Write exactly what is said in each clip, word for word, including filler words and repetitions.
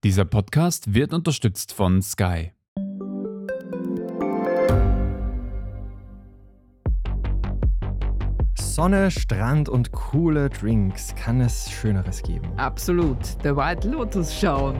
Dieser Podcast wird unterstützt von Sky. Sonne, Strand und coole Drinks. Kann es Schöneres geben? Absolut. The White Lotus schauen.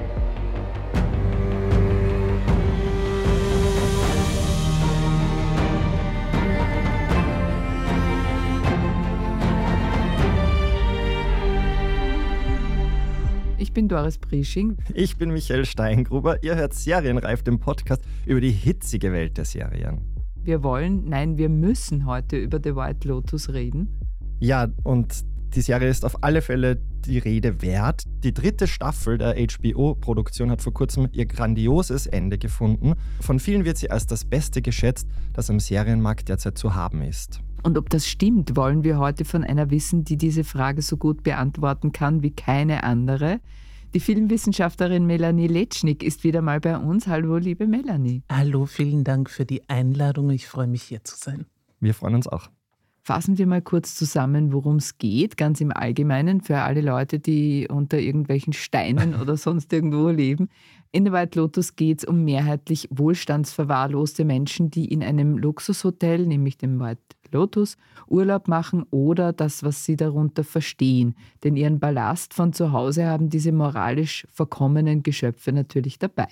Ich bin Doris Priesching. Ich bin Michael Steingruber. Ihr hört Serienreif, den Podcast über die hitzige Welt der Serien. Wir wollen, nein, wir müssen heute über The White Lotus reden. Ja, und die Serie ist auf alle Fälle die Rede wert. Die dritte Staffel der H B O-Produktion hat vor kurzem ihr grandioses Ende gefunden. Von vielen wird sie als das Beste geschätzt, das am Serienmarkt derzeit zu haben ist. Und ob das stimmt, wollen wir heute von einer wissen, die diese Frage so gut beantworten kann wie keine andere. Die Filmwissenschaftlerin Melanie Letschnik ist wieder mal bei uns. Hallo, liebe Melanie. Hallo, vielen Dank für die Einladung. Ich freue mich, hier zu sein. Wir freuen uns auch. Fassen wir mal kurz zusammen, worum es geht, ganz im Allgemeinen, für alle Leute, die unter irgendwelchen Steinen oder sonst irgendwo leben. In The White Lotus geht es um mehrheitlich wohlstandsverwahrloste Menschen, die in einem Luxushotel, nämlich dem White Lotus, Urlaub machen oder das, was sie darunter verstehen. Denn ihren Ballast von zu Hause haben diese moralisch verkommenen Geschöpfe natürlich dabei.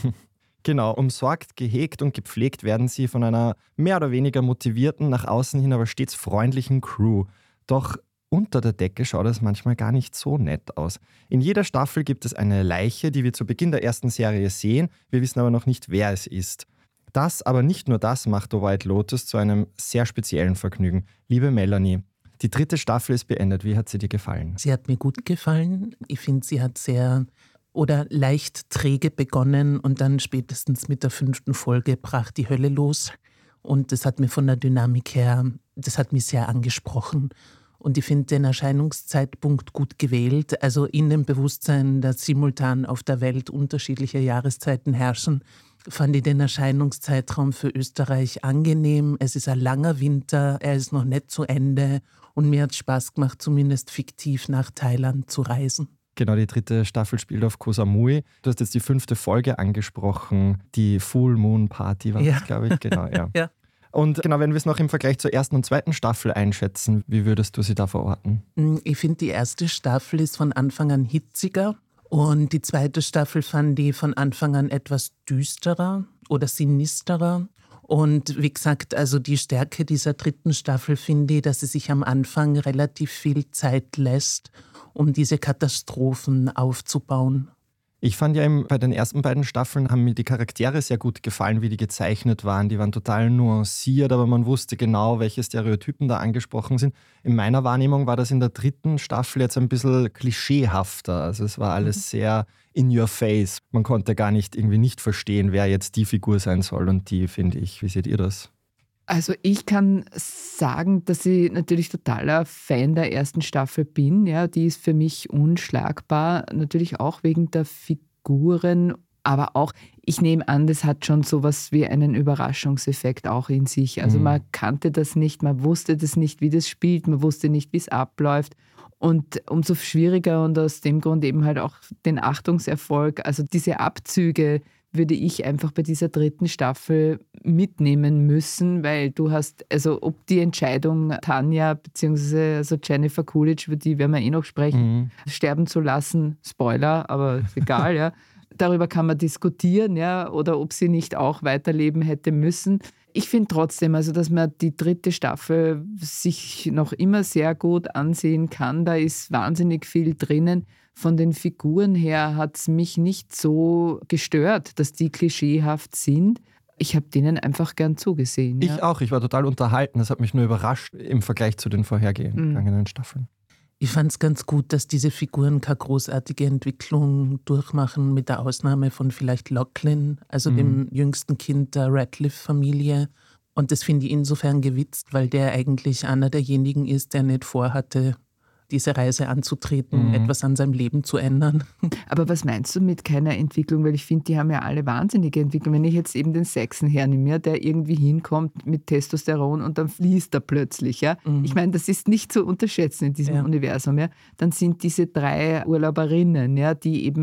Genau, umsorgt, gehegt und gepflegt werden sie von einer mehr oder weniger motivierten, nach außen hin aber stets freundlichen Crew. Doch unter der Decke schaut es manchmal gar nicht so nett aus. In jeder Staffel gibt es eine Leiche, die wir zu Beginn der ersten Serie sehen. Wir wissen aber noch nicht, wer es ist. Das, aber nicht nur das, macht The White Lotus zu einem sehr speziellen Vergnügen. Liebe Melanie, die dritte Staffel ist beendet. Wie hat sie dir gefallen? Sie hat mir gut gefallen. Ich finde, sie hat sehr oder leicht träge begonnen und dann spätestens mit der fünften Folge brach die Hölle los. Und das hat mir von der Dynamik her, das hat mich sehr angesprochen. Und ich finde den Erscheinungszeitpunkt gut gewählt. Also in dem Bewusstsein, dass simultan auf der Welt unterschiedliche Jahreszeiten herrschen, fand ich den Erscheinungszeitraum für Österreich angenehm. Es ist ein langer Winter, er ist noch nicht zu Ende und mir hat es Spaß gemacht, zumindest fiktiv nach Thailand zu reisen. Genau, die dritte Staffel spielt auf Koh Samui. Du hast jetzt die fünfte Folge angesprochen, die Full Moon Party war ja. das, glaube ich. Genau, ja. ja. Und genau, wenn wir es noch im Vergleich zur ersten und zweiten Staffel einschätzen, wie würdest du sie da verorten? Ich finde, die erste Staffel ist von Anfang an hitziger und die zweite Staffel fand ich von Anfang an etwas düsterer oder sinisterer. Und wie gesagt, also die Stärke dieser dritten Staffel finde ich, dass sie sich am Anfang relativ viel Zeit lässt, um diese Katastrophen aufzubauen. Ich fand ja im, bei den ersten beiden Staffeln haben mir die Charaktere sehr gut gefallen, wie die gezeichnet waren. Die waren total nuanciert, aber man wusste genau, welche Stereotypen da angesprochen sind. In meiner Wahrnehmung war das in der dritten Staffel jetzt ein bisschen klischeehafter. Also es war alles mhm. sehr in your face. Man konnte gar nicht irgendwie nicht verstehen, wer jetzt die Figur sein soll und die, finde ich. Wie seht ihr das? Also ich kann sagen, dass ich natürlich totaler Fan der ersten Staffel bin. Ja, die ist für mich unschlagbar, natürlich auch wegen der Figuren, aber auch, ich nehme an, das hat schon sowas wie einen Überraschungseffekt auch in sich. Also mhm. man kannte das nicht, man wusste das nicht, wie das spielt, man wusste nicht, wie es abläuft. Und umso schwieriger und aus dem Grund eben halt auch den Achtungserfolg, also diese Abzüge, würde ich einfach bei dieser dritten Staffel mitnehmen müssen, weil du hast, also ob die Entscheidung Tanja bzw. also Jennifer Coolidge, über die werden wir eh noch sprechen, mhm. sterben zu lassen, Spoiler, aber ist egal, ja. Darüber kann man diskutieren, ja, oder ob sie nicht auch weiterleben hätte müssen. Ich finde trotzdem, also dass man die dritte Staffel sich noch immer sehr gut ansehen kann. Da ist wahnsinnig viel drinnen. Von den Figuren her hat es mich nicht so gestört, dass die klischeehaft sind. Ich habe denen einfach gern zugesehen. Ja. Ich auch, ich war total unterhalten. Das hat mich nur überrascht im Vergleich zu den vorhergegangenen mhm. Staffeln. Ich fand es ganz gut, dass diese Figuren keine großartige Entwicklung durchmachen, mit der Ausnahme von vielleicht Lachlan, also mhm. dem jüngsten Kind der Radcliffe-Familie. Und das finde ich insofern gewitzt, weil der eigentlich einer derjenigen ist, der nicht vorhatte, diese Reise anzutreten, mhm. etwas an seinem Leben zu ändern. Aber was meinst du mit keiner Entwicklung? Weil ich finde, die haben ja alle wahnsinnige Entwicklung. Wenn ich jetzt eben den Saxon hernehme, der irgendwie hinkommt mit Testosteron und dann fließt er plötzlich. Ja? Mhm. Ich meine, das ist nicht zu unterschätzen in diesem ja. Universum. Ja? Dann sind diese drei Urlauberinnen, ja, die eben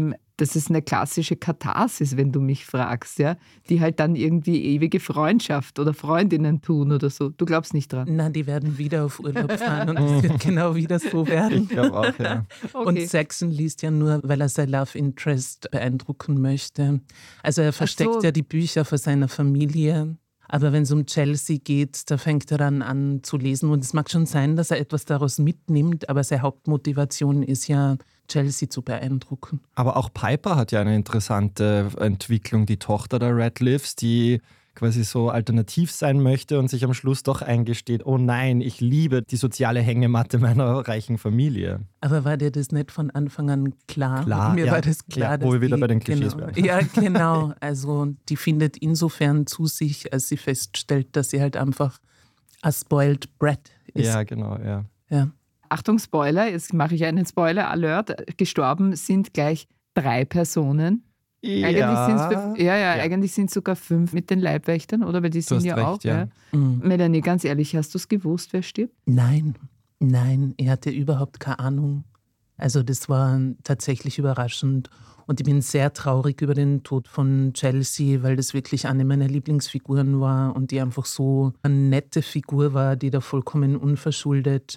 das ist eine klassische Katharsis, wenn du mich fragst, ja, die halt dann irgendwie ewige Freundschaft oder Freundinnen tun oder so. Du glaubst nicht dran? Na, die werden wieder auf Urlaub fahren und es wird genau wieder so werden. Ich glaube auch, ja. Okay. Und Saxon liest ja nur, weil er sein Love Interest beeindrucken möchte. Also er versteckt so. ja die Bücher vor seiner Familie. Aber wenn es um Chelsea geht, da fängt er dann an zu lesen. Und es mag schon sein, dass er etwas daraus mitnimmt, aber seine Hauptmotivation ist ja, Chelsea zu beeindrucken. Aber auch Piper hat ja eine interessante Entwicklung, die Tochter der Radcliffes, die quasi so alternativ sein möchte und sich am Schluss doch eingesteht, oh nein, ich liebe die soziale Hängematte meiner reichen Familie. Aber war dir das nicht von Anfang an klar? Klar, Mir ja. war das klar, Ja, dass wo wir wieder die, bei den Klischees genau, bleiben. Ja, genau. Also die findet insofern zu sich, als sie feststellt, dass sie halt einfach a spoiled brat ist. Ja, genau, ja. Ja. Achtung, Spoiler, jetzt mache ich einen Spoiler-Alert. Gestorben sind gleich drei Personen. Eigentlich sind's fünf, ja, ja, Ja. eigentlich sind es sogar fünf mit den Leibwächtern, oder? Weil die sind hast ja recht, auch. ja. Mhm. Melanie, ganz ehrlich, hast du es gewusst, wer stirbt? Nein, nein, er hatte überhaupt keine Ahnung. Also das war tatsächlich überraschend. Und ich bin sehr traurig über den Tod von Chelsea, weil das wirklich eine meiner Lieblingsfiguren war und die einfach so eine nette Figur war, die da vollkommen unverschuldet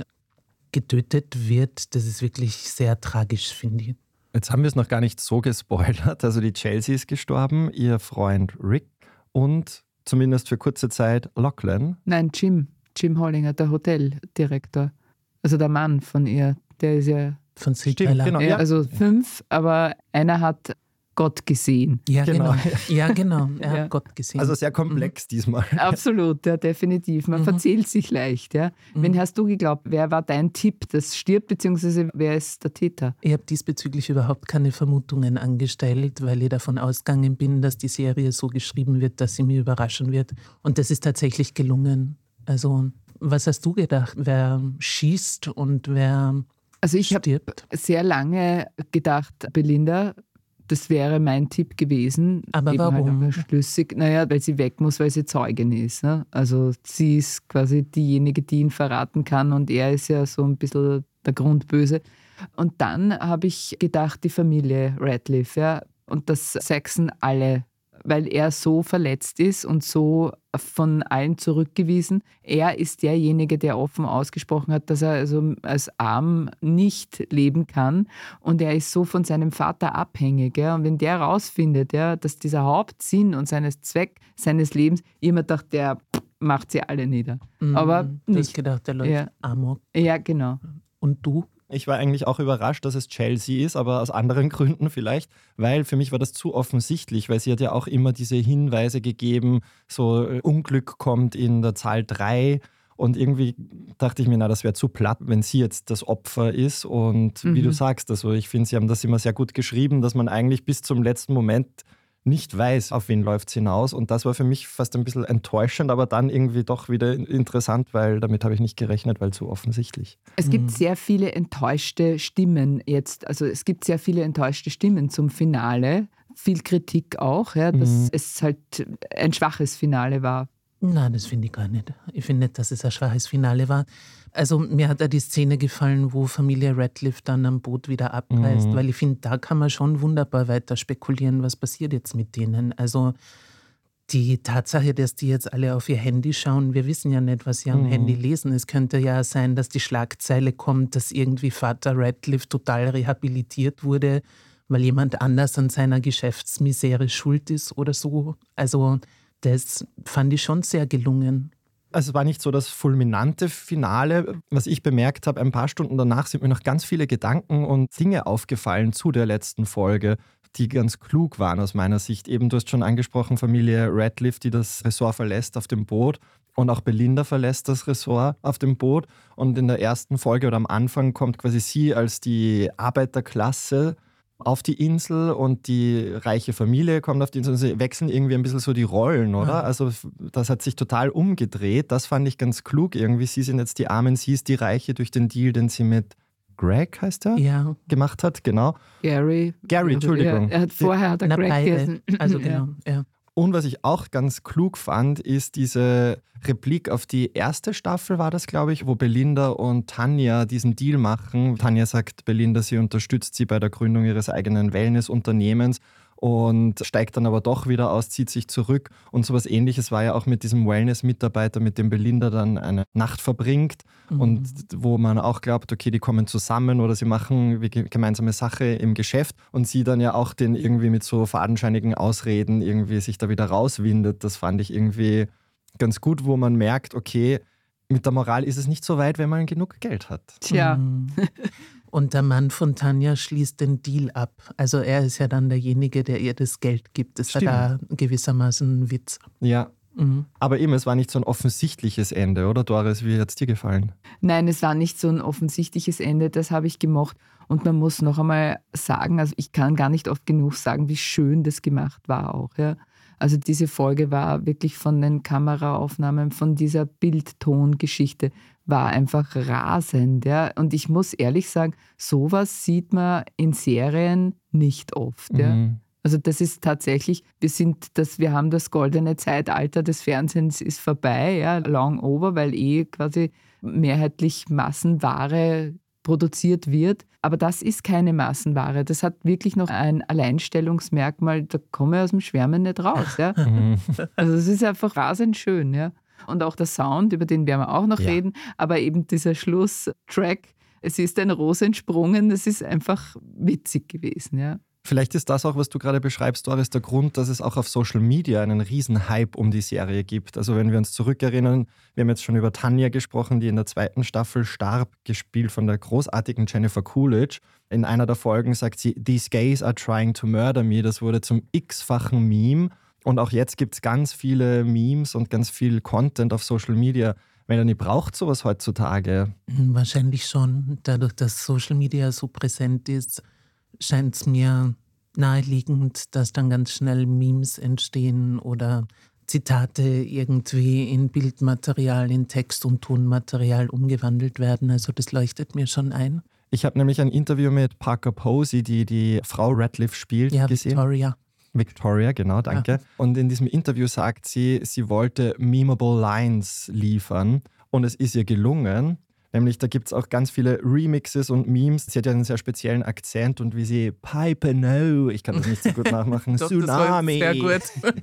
getötet wird. Das ist wirklich sehr tragisch, finde ich. Jetzt haben wir es noch gar nicht so gespoilert. Also die Chelsea ist gestorben, ihr Freund Rick und zumindest für kurze Zeit Lachlan. Nein, Jim. Jim Hollinger, der Hoteldirektor. Also der Mann von ihr, der ist ja, Von Stimmt, Sitala. genau. ja, Ja. also fünf, aber einer hat Gott gesehen. Ja, Genau. genau. Ja, genau. Er Ja. hat Gott gesehen. Also sehr komplex diesmal. Absolut, ja, definitiv. Man Mhm. verzählt sich leicht. Ja. Mhm. Wen hast du geglaubt? Wer war dein Tipp, das stirbt, beziehungsweise wer ist der Täter? Ich habe diesbezüglich überhaupt keine Vermutungen angestellt, weil ich davon ausgegangen bin, dass die Serie so geschrieben wird, dass sie mich überraschen wird. Und das ist tatsächlich gelungen. Also, was hast du gedacht? Wer schießt und wer Also ich habe stirbt? sehr lange gedacht, Belinda, das wäre mein Tipp gewesen. Aber Eben warum? Halt auch schlüssig. Naja, weil sie weg muss, weil sie Zeugin ist. Ne? Also sie ist quasi diejenige, die ihn verraten kann und er ist ja so ein bisschen der Grundböse. Und dann habe ich gedacht, die Familie Radcliffe, ja, und dass Saxon alle, weil er so verletzt ist und so von allen zurückgewiesen. Er ist derjenige, der offen ausgesprochen hat, dass er also als arm nicht leben kann. Und er ist so von seinem Vater abhängig. Ja. Und wenn der herausfindet, ja, dass dieser Hauptsinn und seines Zweck seines Lebens, ich immer dachte, der macht sie alle nieder. Mhm. Aber Du hast nicht. gedacht, der läuft Ja. amok. Ja, genau. Und du? Ich war eigentlich auch überrascht, dass es Chelsea ist, aber aus anderen Gründen vielleicht, weil für mich war das zu offensichtlich, weil sie hat ja auch immer diese Hinweise gegeben, so äh, Unglück kommt in der Zahl drei und irgendwie dachte ich mir, na, das wäre zu platt, wenn sie jetzt das Opfer ist und wie Mhm. du sagst, also ich finde, sie haben das immer sehr gut geschrieben, dass man eigentlich bis zum letzten Moment nicht weiß, auf wen läuft es hinaus. Und das war für mich fast ein bisschen enttäuschend, aber dann irgendwie doch wieder interessant, weil damit habe ich nicht gerechnet, weil zu offensichtlich. Es gibt sehr viele enttäuschte Stimmen jetzt. Also es gibt sehr viele enttäuschte Stimmen zum Finale. Viel Kritik auch, ja, dass Mhm. es halt ein schwaches Finale war. Nein, das finde ich gar nicht. Ich finde nicht, dass es ein schwaches Finale war. Also mir hat da die Szene gefallen, wo Familie Radcliffe dann am Boot wieder abreist, Mhm. weil ich finde, da kann man schon wunderbar weiter spekulieren, was passiert jetzt mit denen. Also die Tatsache, dass die jetzt alle auf ihr Handy schauen, wir wissen ja nicht, was sie am Mhm. Handy lesen. Es könnte ja sein, dass die Schlagzeile kommt, dass irgendwie Vater Radcliffe total rehabilitiert wurde, weil jemand anders an seiner Geschäftsmisere schuld ist oder so. Also das fand ich schon sehr gelungen. Also es war nicht so das fulminante Finale. Was ich bemerkt habe, ein paar Stunden danach sind mir noch ganz viele Gedanken und Dinge aufgefallen zu der letzten Folge, die ganz klug waren aus meiner Sicht. Eben, du hast schon angesprochen, Familie Radcliffe, die das Ressort verlässt auf dem Boot. Und auch Belinda verlässt das Ressort auf dem Boot. Und in der ersten Folge oder am Anfang kommt quasi sie als die Arbeiterklasse auf die Insel und die reiche Familie kommt auf die Insel. Sie wechseln irgendwie ein bisschen so die Rollen, oder? Ja. Also das hat sich total umgedreht. Das fand ich ganz klug irgendwie. Sie sind jetzt die Armen, sie ist die Reiche durch den Deal, den sie mit Greg, heißt er, Ja, gemacht hat. Genau. Gary. Gary, Entschuldigung. Ja, er hat vorher hat er na Greg beide. gegessen. Also Ja. genau, ja. Und was ich auch ganz klug fand, ist diese Replik auf die erste Staffel, war das, glaube ich, wo Belinda und Tanja diesen Deal machen. Tanja sagt Belinda, sie unterstützt sie bei der Gründung ihres eigenen Wellness-Unternehmens und steigt dann aber doch wieder aus, zieht sich zurück. Und sowas Ähnliches war ja auch mit diesem Wellness-Mitarbeiter, mit dem Belinda dann eine Nacht verbringt mhm. und wo man auch glaubt, okay, die kommen zusammen oder sie machen eine gemeinsame Sache im Geschäft und sie dann ja auch den irgendwie mit so fadenscheinigen Ausreden irgendwie sich da wieder rauswindet. Das fand ich irgendwie ganz gut, wo man merkt, okay, mit der Moral ist es nicht so weit, wenn man genug Geld hat. Tja. Mhm. Und der Mann von Tanja schließt den Deal ab. Also er ist ja dann derjenige, der ihr das Geld gibt. Das Stimmt. war da gewissermaßen ein Witz. Ja, Mhm. aber eben, es war nicht so ein offensichtliches Ende, oder Doris? Wie hat es dir gefallen? Nein, es war nicht so ein offensichtliches Ende, das habe ich gemocht. Und man muss noch einmal sagen, also ich kann gar nicht oft genug sagen, wie schön das gemacht war auch. Ja. Also diese Folge war wirklich von den Kameraaufnahmen, von dieser Bildtongeschichte, war einfach rasend. Ja. Und ich muss ehrlich sagen, sowas sieht man in Serien nicht oft. Ja. Mhm. Also das ist tatsächlich, wir sind das, wir haben das goldene Zeitalter des Fernsehens ist vorbei, ja, long over, weil eh quasi mehrheitlich Massenware produziert wird. Aber das ist keine Massenware. Das hat wirklich noch ein Alleinstellungsmerkmal, da komme ich aus dem Schwärmen nicht raus. Ja. Mhm. Also es ist einfach rasend schön. Ja. Und auch der Sound, über den werden wir auch noch Ja. reden, aber eben dieser Schlusstrack, es ist ein Ros entsprungen, das ist einfach witzig gewesen. Ja. Vielleicht ist das auch, was du gerade beschreibst, Doris, der Grund, dass es auch auf Social Media einen riesen Hype um die Serie gibt. Also wenn wir uns zurückerinnern, wir haben jetzt schon über Tanja gesprochen, die in der zweiten Staffel starb, gespielt von der großartigen Jennifer Coolidge. In einer der Folgen sagt sie, "These gays are trying to murder me." Das wurde zum x-fachen Meme. Und auch jetzt gibt es ganz viele Memes und ganz viel Content auf Social Media. Melanie, braucht sowas heutzutage? Wahrscheinlich schon. Dadurch, dass Social Media so präsent ist, scheint es mir naheliegend, dass dann ganz schnell Memes entstehen oder Zitate irgendwie in Bildmaterial, in Text- und Tonmaterial umgewandelt werden. Also das leuchtet mir schon ein. Ich habe nämlich ein Interview mit Parker Posey, die die Frau Radcliffe spielt, Ja, gesehen. Victoria. Victoria, genau, danke. Ja. Und in diesem Interview sagt sie, sie wollte memeable Lines liefern und es ist ihr gelungen. Nämlich, da gibt es auch ganz viele Remixes und Memes. Sie hat ja einen sehr speziellen Akzent und wie sie Pipe No, ich kann das nicht so gut nachmachen, Doch, das war Tsunami, sehr gut.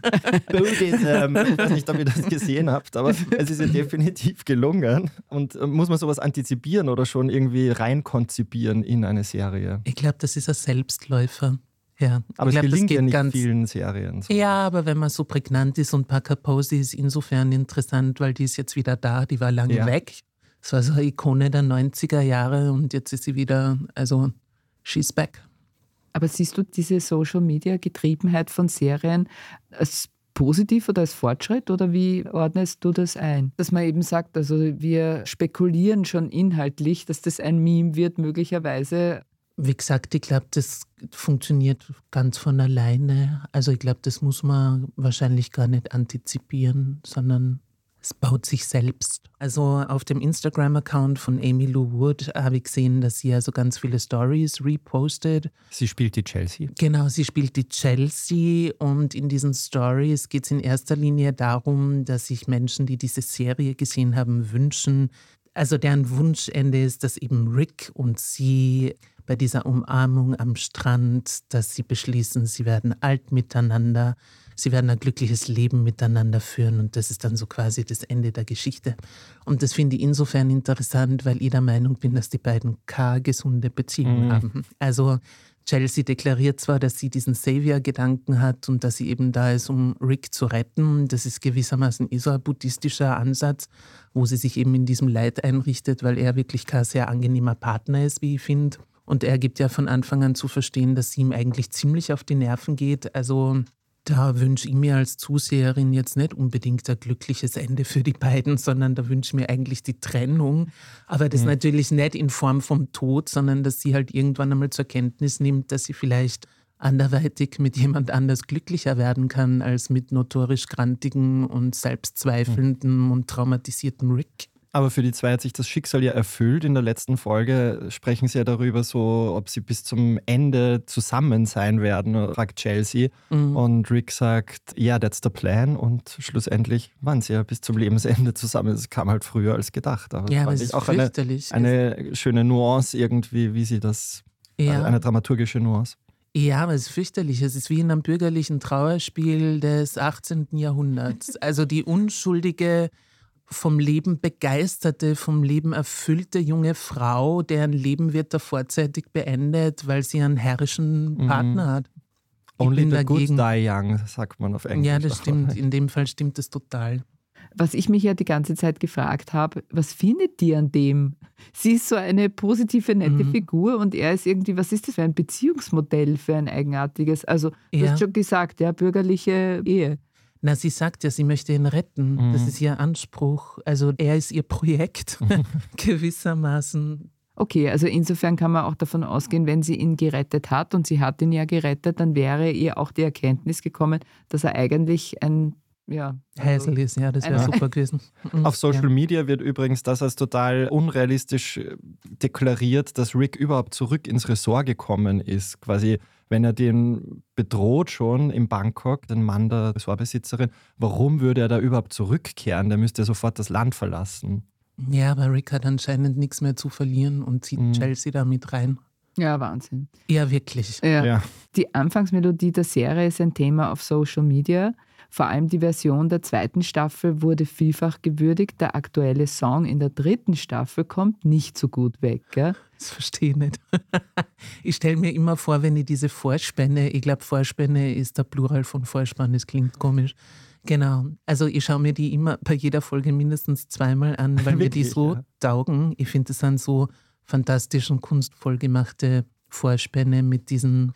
Buddhism. Ich weiß nicht, ob ihr das gesehen habt, aber es ist ihr definitiv gelungen. Und äh, muss man sowas antizipieren oder schon irgendwie reinkonzipieren in eine Serie? Ich glaube, das ist ein Selbstläufer. Ja. Aber ich es glaub, das gelingt ja geht nicht ganz vielen Serien. So. Ja, aber wenn man so prägnant ist und Parker Posey ist insofern interessant, weil die ist jetzt wieder da, die war lange Ja. weg. Das war so eine Ikone der neunziger Jahre und jetzt ist sie wieder, also she's back. Aber siehst du diese Social-Media-Getriebenheit von Serien als positiv oder als Fortschritt oder wie ordnest du das ein? Dass man eben sagt, also wir spekulieren schon inhaltlich, dass das ein Meme wird, möglicherweise. Wie gesagt, ich glaube, das funktioniert ganz von alleine. Also ich glaube, das muss man wahrscheinlich gar nicht antizipieren, sondern es baut sich selbst. Also auf dem Instagram-Account von Amy Lou Wood habe ich gesehen, dass sie also ganz viele Stories repostet. Sie spielt die Chelsea. Genau, sie spielt die Chelsea und in diesen Stories geht es in erster Linie darum, dass sich Menschen, die diese Serie gesehen haben, wünschen, also deren Wunschende ist, dass eben Rick und sie bei dieser Umarmung am Strand, dass sie beschließen, sie werden alt miteinander, sie werden ein glückliches Leben miteinander führen und das ist dann so quasi das Ende der Geschichte. Und das finde ich insofern interessant, weil ich der Meinung bin, dass die beiden keine gesunde Beziehung Mhm. haben. Also Chelsea deklariert zwar, dass sie diesen Savior-Gedanken hat und dass sie eben da ist, um Rick zu retten. Das ist gewissermaßen eh so ein buddhistischer Ansatz, wo sie sich eben in diesem Leid einrichtet, weil er wirklich kein sehr angenehmer Partner ist, wie ich finde. Und er gibt ja von Anfang an zu verstehen, dass sie ihm eigentlich ziemlich auf die Nerven geht. Also da wünsche ich mir als Zuseherin jetzt nicht unbedingt ein glückliches Ende für die beiden, sondern da wünsche ich mir eigentlich die Trennung. Aber das Mhm. natürlich nicht in Form vom Tod, sondern dass sie halt irgendwann einmal zur Kenntnis nimmt, dass sie vielleicht anderweitig mit jemand anders glücklicher werden kann als mit notorisch grantigen und selbstzweifelnden und traumatisierten Rick. Aber für die zwei hat sich das Schicksal ja erfüllt. In der letzten Folge sprechen sie ja darüber, so, ob sie bis zum Ende zusammen sein werden, fragt Chelsea. Mhm. Und Rick sagt, ja, yeah, that's the plan. Und schlussendlich waren sie ja bis zum Lebensende zusammen. Es kam halt früher als gedacht. Aber ja, das aber es ist auch fürchterlich. Eine, eine schöne Nuance irgendwie, wie sie das, ja. also eine dramaturgische Nuance. Ja, aber es ist fürchterlich. Es ist wie in einem bürgerlichen Trauerspiel des achtzehnten Jahrhunderts. Also die unschuldige, vom Leben begeisterte, vom Leben erfüllte junge Frau, deren Leben wird da vorzeitig beendet, weil sie einen herrischen Partner mhm. hat. Ich Only the dagegen. good die young, sagt man auf Englisch. Ja, das stimmt. In dem Fall stimmt das total. Was ich mich ja die ganze Zeit gefragt habe, was findet die an dem? Sie ist so eine positive, nette mhm. Figur und er ist irgendwie, was ist das für ein Beziehungsmodell für ein eigenartiges? Also du ja. hast schon gesagt, ja, bürgerliche Ehe. Na, sie sagt ja, sie möchte ihn retten. Mhm. Das ist ihr Anspruch. Also er ist ihr Projekt, gewissermaßen. Okay, also insofern kann man auch davon ausgehen, wenn sie ihn gerettet hat und sie hat ihn ja gerettet, dann wäre ihr auch die Erkenntnis gekommen, dass er eigentlich ein Ja, also Hazel ist, ja, das wäre super gewesen. Auf Social ja. Media wird übrigens das als total unrealistisch deklariert, dass Rick überhaupt zurück ins Ressort gekommen ist. Quasi, wenn er den bedroht schon in Bangkok, den Mann der Ressortbesitzerin, warum würde er da überhaupt zurückkehren? Der müsste sofort das Land verlassen. Ja, aber Rick hat anscheinend nichts mehr zu verlieren und zieht mhm. Chelsea da mit rein. Ja, Wahnsinn. Ja, wirklich. Ja. Ja. Die Anfangsmelodie der Serie ist ein Thema auf Social Media. Vor allem die Version der zweiten Staffel wurde vielfach gewürdigt. Der aktuelle Song in der dritten Staffel kommt nicht so gut weg. Gell? Das verstehe ich nicht. Ich stelle mir immer vor, wenn ich diese Vorspänne, ich glaube Vorspänne ist der Plural von Vorspann, das klingt komisch. Genau, also ich schaue mir die immer bei jeder Folge mindestens zweimal an, weil mir die so ja. taugen. Ich finde, das sind so fantastisch und kunstvoll gemachte Vorspänne mit diesen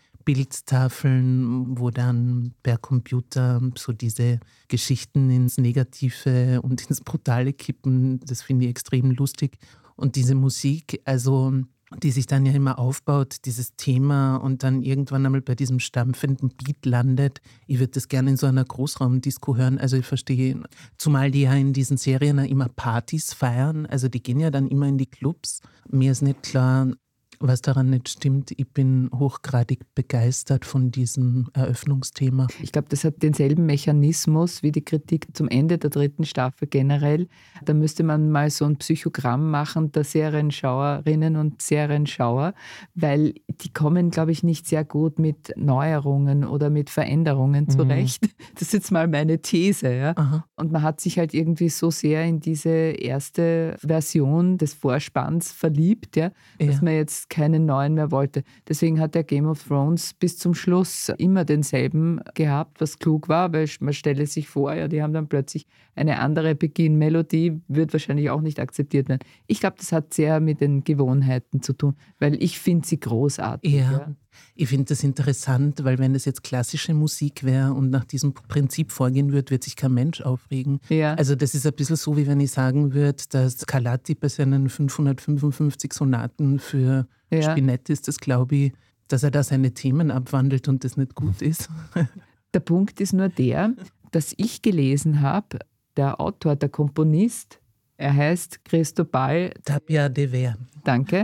Bildtafeln, wo dann per Computer so diese Geschichten ins Negative und ins Brutale kippen. Das finde ich extrem lustig. Und diese Musik, also die sich dann ja immer aufbaut, dieses Thema und dann irgendwann einmal bei diesem stampfenden Beat landet. Ich würde das gerne in so einer Großraumdisco hören. Also ich verstehe, zumal die ja in diesen Serien immer Partys feiern. Also die gehen ja dann immer in die Clubs. Mir ist nicht klar, was daran nicht stimmt. Ich bin hochgradig begeistert von diesem Eröffnungsthema. Ich glaube, das hat denselben Mechanismus wie die Kritik zum Ende der dritten Staffel generell. Da müsste man mal so ein Psychogramm machen der Serienschauerinnen und Serienschauer, weil die kommen, glaube ich, nicht sehr gut mit Neuerungen oder mit Veränderungen zurecht. Mhm. Das ist jetzt mal meine These. Ja? Und man hat sich halt irgendwie so sehr in diese erste Version des Vorspanns verliebt, ja, dass ja. man jetzt keinen neuen mehr wollte. Deswegen hat der Game of Thrones bis zum Schluss immer denselben gehabt, was klug war, weil man stelle sich vor, ja, die haben dann plötzlich eine andere Beginn-Melodie, wird wahrscheinlich auch nicht akzeptiert werden. Ich glaube, das hat sehr mit den Gewohnheiten zu tun, weil ich finde sie großartig. Ja, ja. Ich finde das interessant, weil wenn das jetzt klassische Musik wäre und nach diesem Prinzip vorgehen würde, wird sich kein Mensch aufregen. Ja. Also das ist ein bisschen so, wie wenn ich sagen würde, dass Scarlatti bei seinen fünfhundertfünfundfünfzig Sonaten für ja. Spinett ist, das glaube ich, dass er da seine Themen abwandelt und das nicht gut ist. Der Punkt ist nur der, dass ich gelesen habe, der Autor, der Komponist, er heißt Cristobal Tapia de Ver. Danke,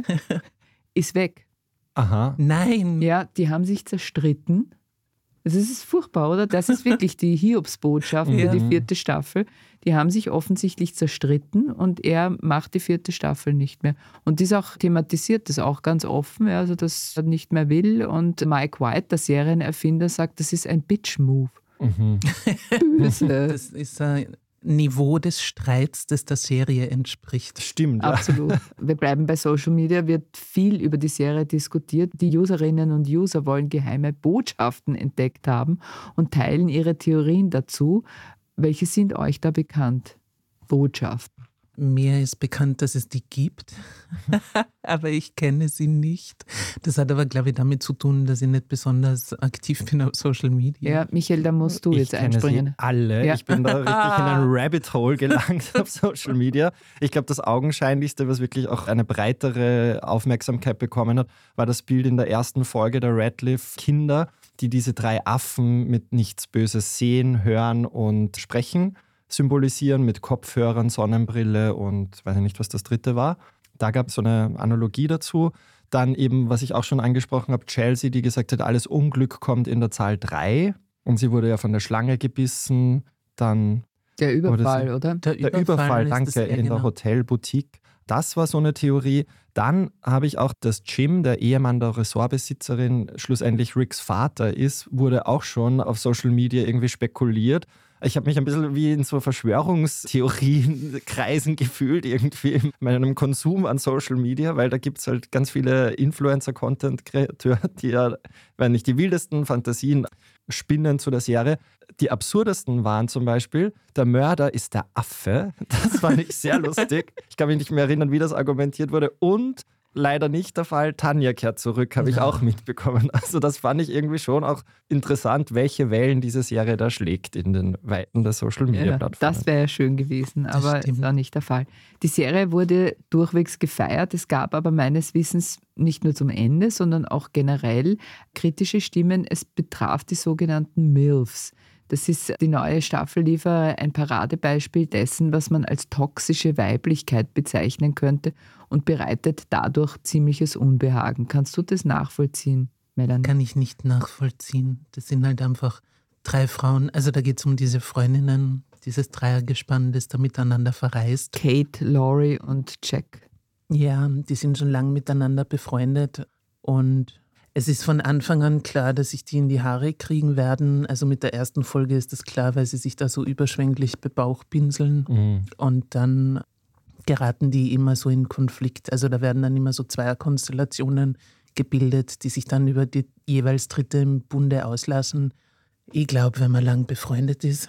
ist weg. Aha. Nein. Ja, die haben sich zerstritten. Das ist furchtbar, oder? Das ist wirklich die Hiobsbotschaft für ja. die vierte Staffel. Die haben sich offensichtlich zerstritten und er macht die vierte Staffel nicht mehr. Und das auch thematisiert das auch ganz offen, ja, also dass er nicht mehr will. Und Mike White, der Serienerfinder, sagt, das ist ein Bitch-Move. Mhm. Böse. Das ist ein Niveau des Streits, das der Serie entspricht. Stimmt. Ja. Absolut. Wir bleiben bei Social Media, wird viel über die Serie diskutiert. Die Userinnen und User wollen geheime Botschaften entdeckt haben und teilen ihre Theorien dazu. Welche sind euch da bekannt? Botschaften. Mir ist bekannt, dass es die gibt, aber ich kenne sie nicht. Das hat aber, glaube ich, damit zu tun, dass ich nicht besonders aktiv bin auf Social Media. Ja, Michael, da musst du ich jetzt einspringen. Sie alle. Ja. Ich bin da richtig in ein Rabbit Hole gelangt auf Social Media. Ich glaube, das Augenscheinlichste, was wirklich auch eine breitere Aufmerksamkeit bekommen hat, war das Bild in der ersten Folge der Radcliffe-Kinder, die diese drei Affen mit nichts Böses sehen, hören und sprechen symbolisieren mit Kopfhörern, Sonnenbrille und weiß ich nicht, was das dritte war. Da gab es so eine Analogie dazu. Dann eben, was ich auch schon angesprochen habe, Chelsea, die gesagt hat, alles Unglück kommt in der Zahl drei. Und sie wurde ja von der Schlange gebissen. Dann Der Überfall, sie, oder? Der, der Überfall, danke, in genau. der Hotelboutique. Das war so eine Theorie. Dann habe ich auch, dass Jim, der Ehemann der Ressortbesitzerin, schlussendlich Ricks Vater ist, wurde auch schon auf Social Media irgendwie spekuliert. Ich habe mich ein bisschen wie in so Verschwörungstheorienkreisen gefühlt, irgendwie in meinem Konsum an Social Media, weil da gibt es halt ganz viele Influencer-Content-Kreateure, die ja, wenn nicht die wildesten Fantasien spinnen zu der Serie. Die absurdesten waren zum Beispiel, der Mörder ist der Affe. Das fand ich sehr lustig. Ich kann mich nicht mehr erinnern, wie das argumentiert wurde. Und leider nicht der Fall, Tanja kehrt zurück, habe ich Ja. auch mitbekommen. Also das fand ich irgendwie schon auch interessant, welche Wellen diese Serie da schlägt in den Weiten der Ja, Social-Media-Plattformen. das wäre ja schön gewesen, Das aber stimmt. ist auch nicht der Fall. Die Serie wurde durchwegs gefeiert. Es gab aber meines Wissens nicht nur zum Ende, sondern auch generell kritische Stimmen. Es betraf die sogenannten MILFs. Das ist die neue Staffel, liefert ein Paradebeispiel dessen, was man als toxische Weiblichkeit bezeichnen könnte und bereitet dadurch ziemliches Unbehagen. Kannst du das nachvollziehen, Melanie? Kann ich nicht nachvollziehen. Das sind halt einfach drei Frauen. Also da geht es um diese Freundinnen, dieses Dreiergespann, das da miteinander verreist. Kate, Laurie und Jack. Ja, die sind schon lange miteinander befreundet und es ist von Anfang an klar, dass sich die in die Haare kriegen werden. Also mit der ersten Folge ist das klar, weil sie sich da so überschwänglich bebauchpinseln Mhm. und dann geraten die immer so in Konflikt. Also da werden dann immer so Zweierkonstellationen gebildet, die sich dann über die jeweils Dritte im Bunde auslassen. Ich glaube, wenn man lang befreundet ist,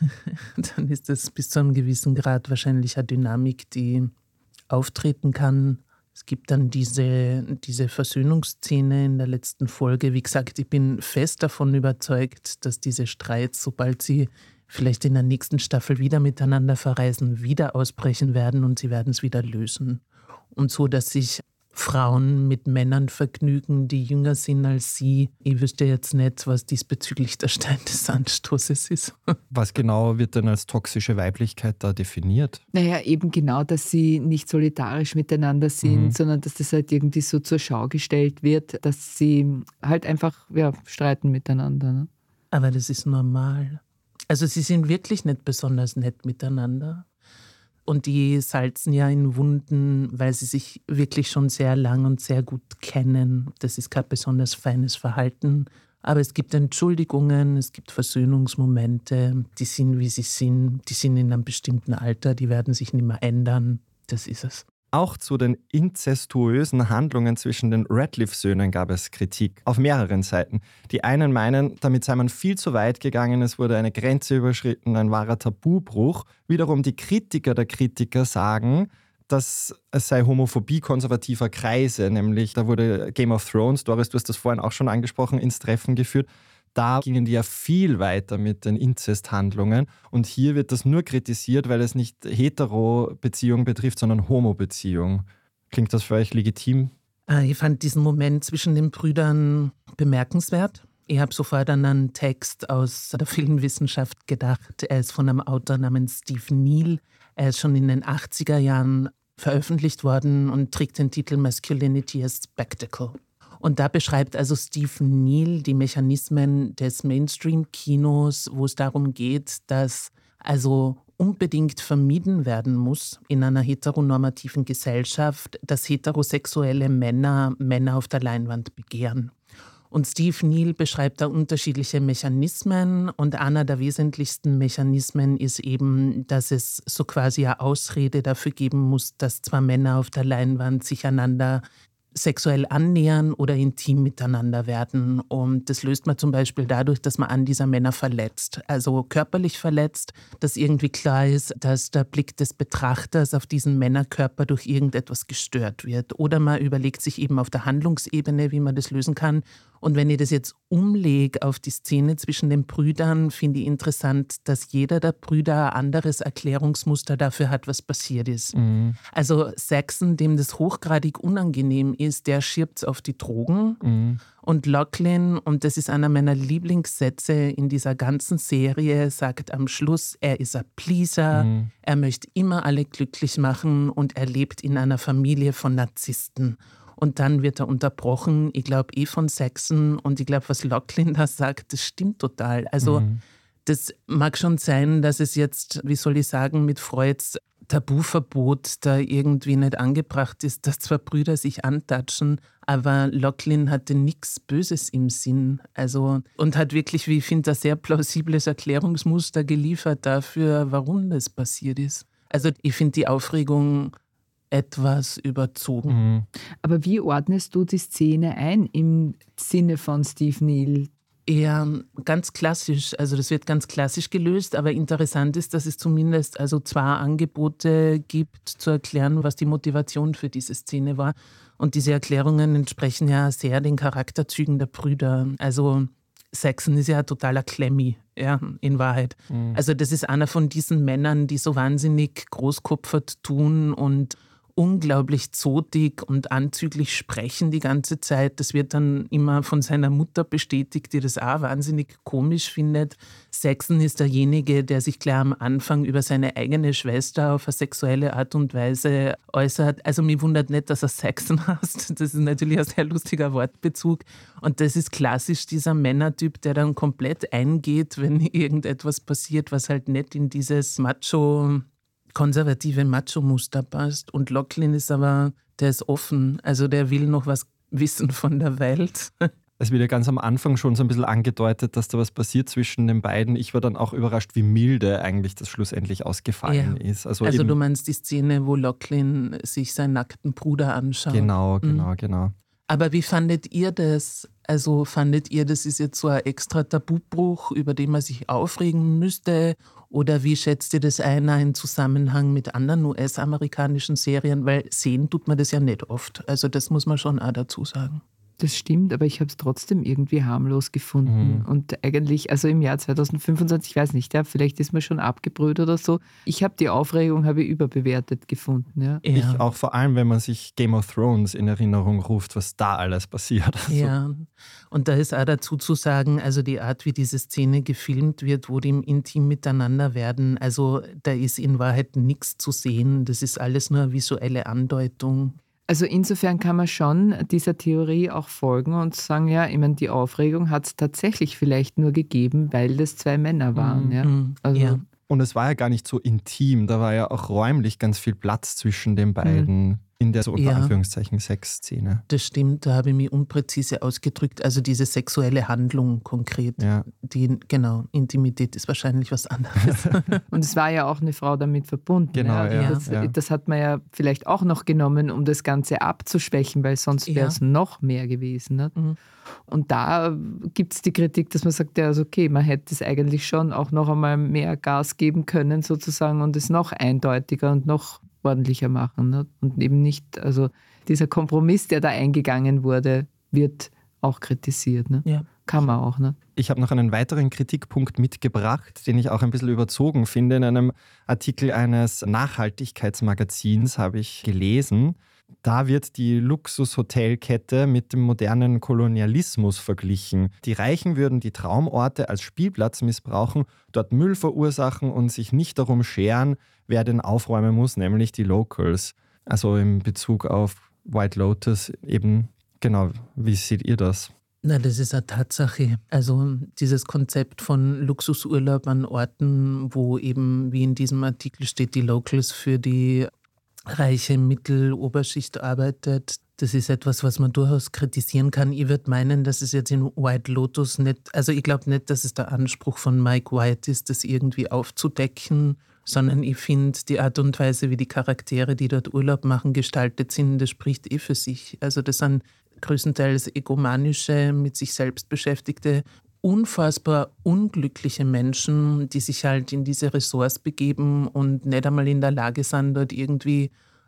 dann ist das bis zu einem gewissen Grad wahrscheinlich eine Dynamik, die auftreten kann. Es gibt dann diese, diese Versöhnungsszene in der letzten Folge. Wie gesagt, ich bin fest davon überzeugt, dass diese Streits, sobald sie vielleicht in der nächsten Staffel wieder miteinander verreisen, wieder ausbrechen werden und sie werden es wieder lösen. Und so, dass sich Frauen mit Männern vergnügen, die jünger sind als sie. Ich wüsste jetzt nicht, was diesbezüglich der Stein des Anstoßes ist. Was genau wird denn als toxische Weiblichkeit da definiert? Naja, eben genau, dass sie nicht solidarisch miteinander sind, Mhm. sondern dass das halt irgendwie so zur Schau gestellt wird, dass sie halt einfach ja, streiten miteinander. Ne? Aber das ist normal. Also sie sind wirklich nicht besonders nett miteinander. Und die salzen ja in Wunden, weil sie sich wirklich schon sehr lang und sehr gut kennen. Das ist kein besonders feines Verhalten. Aber es gibt Entschuldigungen, es gibt Versöhnungsmomente, die sind, wie sie sind. Die sind in einem bestimmten Alter, die werden sich nicht mehr ändern. Das ist es. Auch zu den inzestuösen Handlungen zwischen den Radcliffe-Söhnen gab es Kritik auf mehreren Seiten. Die einen meinen, damit sei man viel zu weit gegangen, es wurde eine Grenze überschritten, ein wahrer Tabubruch. Wiederum die Kritiker der Kritiker sagen, dass es sei Homophobie konservativer Kreise, nämlich da wurde Game of Thrones, Doris, du hast das vorhin auch schon angesprochen, ins Treffen geführt. Da gingen die ja viel weiter mit den Inzesthandlungen und hier wird das nur kritisiert, weil es nicht Hetero-Beziehung betrifft, sondern Homo-Beziehung. Klingt das für euch legitim? Ich fand diesen Moment zwischen den Brüdern bemerkenswert. Ich habe sofort an einen Text aus der Filmwissenschaft gedacht. Er ist von einem Autor namens Steve Neill. Er ist schon in den achtziger Jahren veröffentlicht worden und trägt den Titel Masculinity as Spectacle. Und da beschreibt also Steve Neill die Mechanismen des Mainstream-Kinos, wo es darum geht, dass also unbedingt vermieden werden muss in einer heteronormativen Gesellschaft, dass heterosexuelle Männer Männer auf der Leinwand begehren. Und Steve Neill beschreibt da unterschiedliche Mechanismen und einer der wesentlichsten Mechanismen ist eben, dass es so quasi eine Ausrede dafür geben muss, dass zwei Männer auf der Leinwand sich einander sexuell annähern oder intim miteinander werden. Und das löst man zum Beispiel dadurch, dass man an dieser Männer verletzt, also körperlich verletzt, dass irgendwie klar ist, dass der Blick des Betrachters auf diesen Männerkörper durch irgendetwas gestört wird. Oder man überlegt sich eben auf der Handlungsebene, wie man das lösen kann. Und wenn ich das jetzt umlege auf die Szene zwischen den Brüdern, finde ich interessant, dass jeder der Brüder ein anderes Erklärungsmuster dafür hat, was passiert ist. Mhm. Also Saxon, dem das hochgradig unangenehm ist, der schirbt auf die Drogen. Mhm. Und Lachlan, und das ist einer meiner Lieblingssätze in dieser ganzen Serie, sagt am Schluss, er ist ein Pleaser, Mhm. er möchte immer alle glücklich machen und er lebt in einer Familie von Narzissten. Und dann wird er unterbrochen, ich glaube eh von Saxon, und ich glaube, was Lachlan da sagt, das stimmt total. Also Mhm. das mag schon sein, dass es jetzt, wie soll ich sagen, mit Freuds Tabuverbot da irgendwie nicht angebracht ist, dass zwei Brüder sich antatschen, aber Lachlan hatte nichts Böses im Sinn. Also, und hat wirklich, wie ich finde, ein sehr plausibles Erklärungsmuster geliefert dafür, warum das passiert ist. Also ich finde die Aufregung etwas überzogen. Mhm. Aber wie ordnest du die Szene ein im Sinne von Steve Neill? Eher ganz klassisch, also das wird ganz klassisch gelöst, aber interessant ist, dass es zumindest also zwei Angebote gibt, zu erklären, was die Motivation für diese Szene war. Und diese Erklärungen entsprechen ja sehr den Charakterzügen der Brüder. Also Saxon ist ja ein totaler Klemmi, ja, in Wahrheit. Mhm. Also das ist einer von diesen Männern, die so wahnsinnig großkopfert tun und unglaublich zotig und anzüglich sprechen die ganze Zeit. Das wird dann immer von seiner Mutter bestätigt, die das auch wahnsinnig komisch findet. Saxon ist derjenige, der sich gleich am Anfang über seine eigene Schwester auf eine sexuelle Art und Weise äußert. Also mich wundert nicht, dass er Saxon heißt. Das ist natürlich ein sehr lustiger Wortbezug. Und das ist klassisch dieser Männertyp, der dann komplett eingeht, wenn irgendetwas passiert, was halt nicht in dieses Macho konservative Macho-Muster passt. Und Lachlan ist aber, der ist offen. Also der will noch was wissen von der Welt. Es wird ja ganz am Anfang schon so ein bisschen angedeutet, dass da was passiert zwischen den beiden. Ich war dann auch überrascht, wie milde eigentlich das schlussendlich ausgefallen Ja. ist. Also, Also eben, du meinst die Szene, wo Lachlan sich seinen nackten Bruder anschaut. Genau, genau, genau. Aber wie fandet ihr das? Also fandet ihr, das ist jetzt so ein extra Tabubruch, über den man sich aufregen müsste? Oder wie schätzt ihr das ein in Zusammenhang mit anderen U S-amerikanischen Serien? Weil sehen tut man das ja nicht oft. Also das muss man schon auch dazu sagen. Das stimmt, aber ich habe es trotzdem irgendwie harmlos gefunden. Mhm. Und eigentlich, also im Jahr zweitausendfünfundzwanzig, ich weiß nicht, ja, vielleicht ist man schon abgebrüht oder so. Ich habe die Aufregung habe ich überbewertet gefunden. Ja. Ja. Ich auch, vor allem, wenn man sich Game of Thrones in Erinnerung ruft, was da alles passiert. Also, Ja, und da ist auch dazu zu sagen, also die Art, wie diese Szene gefilmt wird, wo die im Intim miteinander werden, also da ist in Wahrheit nichts zu sehen. Das ist alles nur eine visuelle Andeutung. Also insofern kann man schon dieser Theorie auch folgen und sagen, ja, ich meine, die Aufregung hat es tatsächlich vielleicht nur gegeben, weil das zwei Männer waren. Ja. Mhm. Also, Ja. Und es war ja gar nicht so intim, da war ja auch räumlich ganz viel Platz zwischen den beiden in der so unter Ja. Anführungszeichen Sexszene. Das stimmt, da habe ich mich unpräzise ausgedrückt. Also diese sexuelle Handlung konkret. Ja. Die, genau, Intimität ist wahrscheinlich was anderes. und es war ja auch eine Frau damit verbunden. Genau, ja. Also ja, das, ja. das hat man ja vielleicht auch noch genommen, um das Ganze abzuschwächen, weil sonst Ja. wäre es noch mehr gewesen. Ne? Mhm. Und da gibt es die Kritik, dass man sagt, ja, also okay, man hätte es eigentlich schon auch noch einmal mehr Gas geben können sozusagen und es noch eindeutiger und noch ordentlicher machen. Ne? Und eben nicht, also dieser Kompromiss, der da eingegangen wurde, wird auch kritisiert. Ne? Ja. Kann man auch. Ne? Ich habe noch einen weiteren Kritikpunkt mitgebracht, den ich auch ein bisschen überzogen finde. In einem Artikel eines Nachhaltigkeitsmagazins habe ich gelesen. Da wird die Luxushotelkette mit dem modernen Kolonialismus verglichen. Die Reichen würden die Traumorte als Spielplatz missbrauchen, dort Müll verursachen und sich nicht darum scheren, wer den aufräumen muss, nämlich die Locals. Also in Bezug auf White Lotus eben, genau, wie seht ihr das? Na, das ist eine Tatsache. Also dieses Konzept von Luxusurlaub an Orten, wo eben, wie in diesem Artikel steht, die Locals für die reiche Mittel-Oberschicht arbeitet, das ist etwas, was man durchaus kritisieren kann. Ich würde meinen, dass es jetzt in White Lotus nicht, also ich glaube nicht, dass es der Anspruch von Mike White ist, das irgendwie aufzudecken, sondern ich finde, die Art und Weise, wie die Charaktere, die dort Urlaub machen, gestaltet sind, das spricht eh für sich. Also das sind größtenteils egomanische, mit sich selbst beschäftigte, unfassbar unglückliche Menschen, die sich halt in diese Ressorts begeben und nicht einmal in der Lage sind, dort irgendwie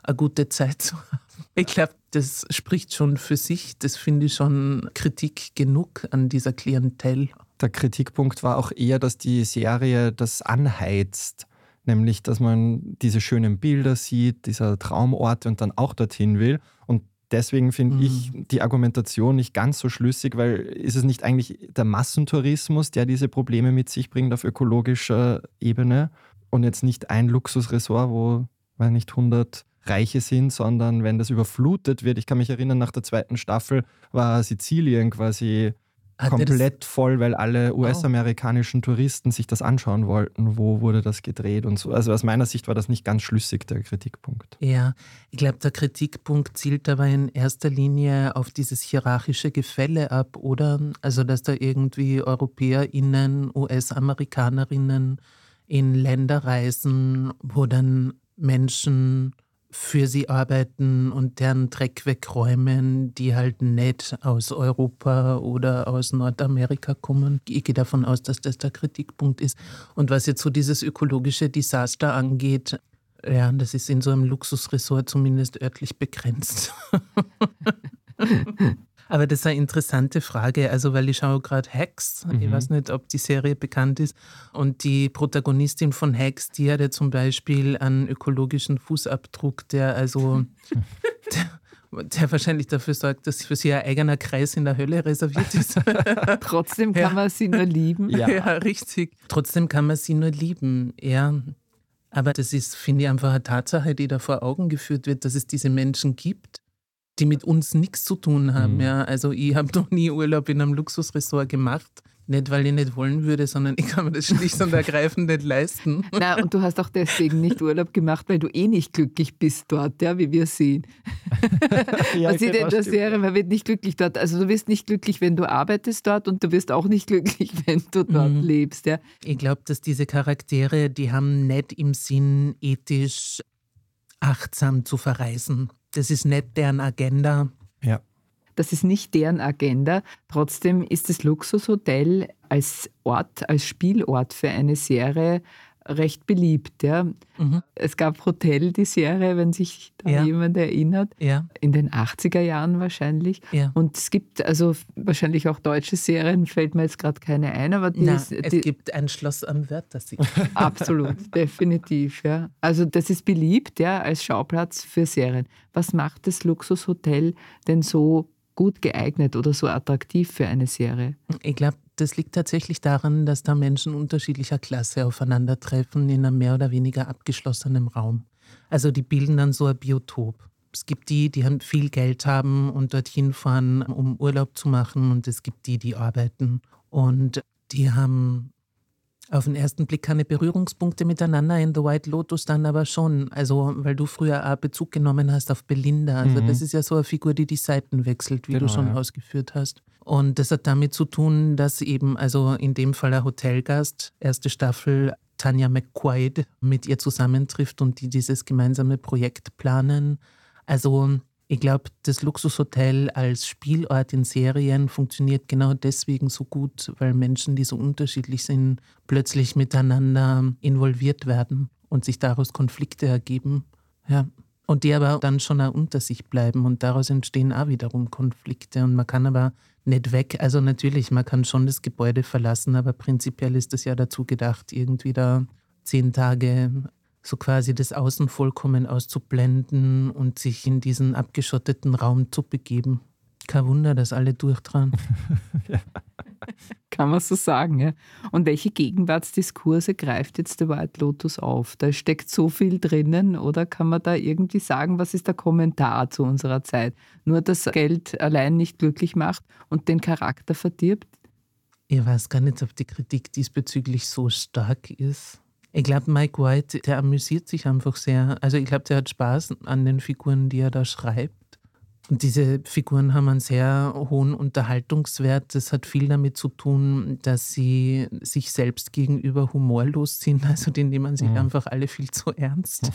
eine gute Zeit zu haben. Ich glaube, das spricht schon für sich. Das finde ich schon Kritik genug an dieser Klientel. Der Kritikpunkt war auch eher, dass die Serie das anheizt. Nämlich, dass man diese schönen Bilder sieht, dieser Traumorte und dann auch dorthin will. Und deswegen finde mhm. ich die Argumentation nicht ganz so schlüssig, weil ist es nicht eigentlich der Massentourismus, der diese Probleme mit sich bringt auf ökologischer Ebene und jetzt nicht ein Luxusresort, wo, weil nicht hundert Reiche sind, sondern wenn das überflutet wird. Ich kann mich erinnern, nach der zweiten Staffel war Sizilien quasi Hat komplett voll, weil alle U S-amerikanischen Touristen sich das anschauen wollten. Wo wurde das gedreht und so. Also aus meiner Sicht war das nicht ganz schlüssig, der Kritikpunkt. Ja, ich glaube, der Kritikpunkt zielt aber in erster Linie auf dieses hierarchische Gefälle ab, oder? Also, dass da irgendwie EuropäerInnen, U S-Amerikanerinnen in Länder reisen, wo dann Menschen für sie arbeiten und deren Dreck wegräumen, die halt nicht aus Europa oder aus Nordamerika kommen. Ich gehe davon aus, dass das der Kritikpunkt ist. Und was jetzt so dieses ökologische Desaster angeht, ja, das ist in so einem Luxusresort zumindest örtlich begrenzt. Aber das ist eine interessante Frage, also weil ich schaue gerade Hacks, mhm. ich weiß nicht, ob die Serie bekannt ist, und die Protagonistin von Hacks, die hat ja zum Beispiel einen ökologischen Fußabdruck, der also der, der wahrscheinlich dafür sorgt, dass für sie ein eigener Kreis in der Hölle reserviert ist. Trotzdem kann ja. man sie nur lieben. Ja. ja, richtig. Trotzdem kann man sie nur lieben, ja. Aber das ist, finde ich, einfach eine Tatsache, die da vor Augen geführt wird, dass es diese Menschen gibt, die mit uns nichts zu tun haben. Mhm. Ja. Also ich habe noch nie Urlaub in einem Luxusresort gemacht. Nicht, weil ich nicht wollen würde, sondern ich kann mir das schlicht und ergreifend nicht leisten. Na, und du hast auch deswegen nicht Urlaub gemacht, weil du eh nicht glücklich bist dort, ja, wie wir sehen. Ja, was sieht in der Serie, man wird nicht glücklich dort. Also du wirst nicht glücklich, wenn du arbeitest dort, und du wirst auch nicht glücklich, wenn du dort mhm. lebst. Ja. Ich glaube, dass diese Charaktere, die haben nicht im Sinn, ethisch achtsam zu verreisen. Das ist nicht deren Agenda. Ja. Das ist nicht deren Agenda. Trotzdem ist das Luxushotel als Ort, als Spielort für eine Serie recht beliebt. Ja. Mhm. Es gab Hotel, die Serie, wenn sich da ja. jemand erinnert, ja. in den achtziger Jahren wahrscheinlich. Ja. Und es gibt also wahrscheinlich auch deutsche Serien, fällt mir jetzt gerade keine ein. Aber die Nein, ist, es die, gibt ein Schloss am Wörthersee. Absolut, definitiv. Ja. Also das ist beliebt, ja, als Schauplatz für Serien. Was macht das Luxushotel denn so gut geeignet oder so attraktiv für eine Serie? Ich glaube, das liegt tatsächlich daran, dass da Menschen unterschiedlicher Klasse aufeinandertreffen in einem mehr oder weniger abgeschlossenen Raum. Also die bilden dann so ein Biotop. Es gibt die, die viel Geld haben und dorthin fahren, um Urlaub zu machen, und es gibt die, die arbeiten. Und die haben auf den ersten Blick keine Berührungspunkte miteinander, in The White Lotus dann aber schon. Also, weil du früher auch Bezug genommen hast auf Belinda. Also, mhm. das ist ja so eine Figur, die die Seiten wechselt, wie genau, du schon ja. ausgeführt hast. Und das hat damit zu tun, dass eben, also in dem Fall ein Hotelgast, erste Staffel, Tanya McQuaid mit ihr zusammentrifft und die dieses gemeinsame Projekt planen. Also, ich glaube, das Luxushotel als Spielort in Serien funktioniert genau deswegen so gut, weil Menschen, die so unterschiedlich sind, plötzlich miteinander involviert werden und sich daraus Konflikte ergeben. Ja. Und die aber dann schon auch unter sich bleiben, und daraus entstehen auch wiederum Konflikte. Und man kann aber nicht weg, also natürlich, man kann schon das Gebäude verlassen, aber prinzipiell ist es ja dazu gedacht, irgendwie da zehn Tage so quasi das Außen vollkommen auszublenden und sich in diesen abgeschotteten Raum zu begeben. Kein Wunder, dass alle durchdrehen. Ja. Kann man so sagen, ja. Und welche Gegenwartsdiskurse greift jetzt der White Lotus auf? Da steckt so viel drinnen, oder kann man da irgendwie sagen, was ist der Kommentar zu unserer Zeit? Nur, dass Geld allein nicht glücklich macht und den Charakter verdirbt? Ich weiß gar nicht, ob die Kritik diesbezüglich so stark ist. Ich glaube, Mike White, der amüsiert sich einfach sehr. Also ich glaube, der hat Spaß an den Figuren, die er da schreibt. Und diese Figuren haben einen sehr hohen Unterhaltungswert. Das hat viel damit zu tun, dass sie sich selbst gegenüber humorlos sind. Also die nehmen sich mhm. einfach alle viel zu ernst.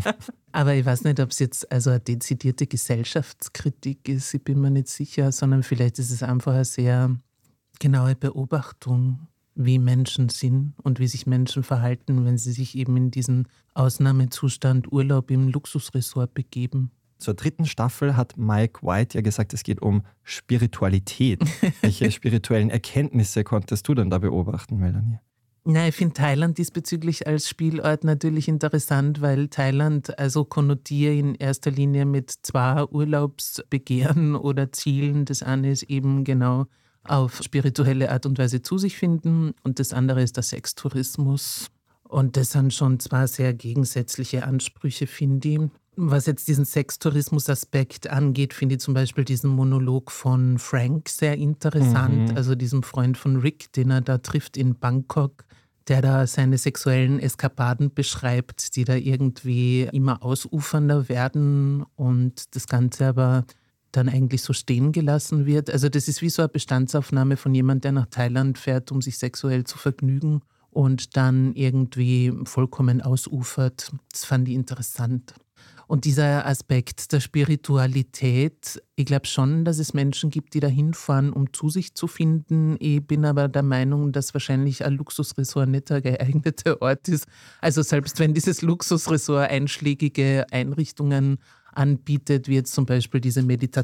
Aber ich weiß nicht, ob es jetzt also eine dezidierte Gesellschaftskritik ist. Ich bin mir nicht sicher, sondern vielleicht ist es einfach eine sehr genaue Beobachtung. wie Menschen sind und wie sich Menschen verhalten, wenn sie sich eben in diesen Ausnahmezustand Urlaub im Luxusresort begeben. Zur dritten Staffel hat Mike White ja gesagt, es geht um Spiritualität. Welche spirituellen Erkenntnisse konntest du denn da beobachten, Melanie? Na, ich finde Thailand diesbezüglich als Spielort natürlich interessant, weil Thailand also konnotiere in erster Linie mit zwei Urlaubsbegehren oder Zielen. Das eine ist eben genau auf spirituelle Art und Weise zu sich finden und das andere ist der Sextourismus. Und das sind schon zwei sehr gegensätzliche Ansprüche, finde ich. Was jetzt diesen Sextourismus-Aspekt angeht, finde ich zum Beispiel diesen Monolog von Frank sehr interessant, mhm. also diesem Freund von Rick, den er da trifft in Bangkok, der da seine sexuellen Eskapaden beschreibt, die da irgendwie immer ausufernder werden und das Ganze aber dann eigentlich so stehen gelassen wird. Also das ist wie so eine Bestandsaufnahme von jemandem, der nach Thailand fährt, um sich sexuell zu vergnügen und dann irgendwie vollkommen ausufert. Das fand ich interessant. Und dieser Aspekt der Spiritualität, ich glaube schon, dass es Menschen gibt, die da hinfahren, um zu sich zu finden. Ich bin aber der Meinung, dass wahrscheinlich ein Luxusresort nicht der geeignete Ort ist. Also selbst wenn dieses Luxusresort einschlägige Einrichtungen anbietet, wie jetzt zum Beispiel diese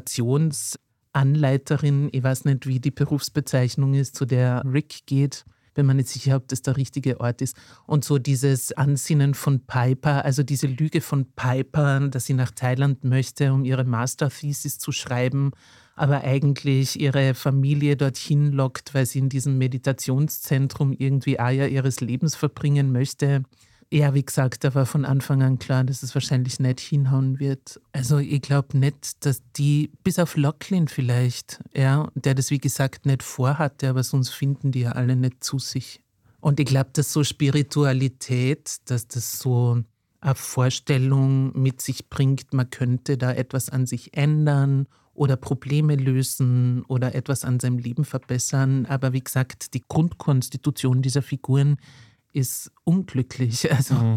Meditationsanleiterin, ich weiß nicht, wie die Berufsbezeichnung ist, zu der Rick geht, bin mir nicht sicher, ob das der richtige Ort ist. Und so dieses Ansinnen von Piper, also diese Lüge von Piper, dass sie nach Thailand möchte, um ihre Masterthesis zu schreiben, aber eigentlich ihre Familie dorthin lockt, weil sie in diesem Meditationszentrum irgendwie ein Jahr ihres Lebens verbringen möchte. Ja, wie gesagt, da war von Anfang an klar, dass es wahrscheinlich nicht hinhauen wird. Also ich glaube nicht, dass die, bis auf Lachlan vielleicht, ja, der das wie gesagt nicht vorhatte, aber sonst finden die ja alle nicht zu sich. Und ich glaube, dass so Spiritualität, dass das so eine Vorstellung mit sich bringt, man könnte da etwas an sich ändern oder Probleme lösen oder etwas an seinem Leben verbessern. Aber wie gesagt, die Grundkonstitution dieser Figuren ist unglücklich. Also mhm.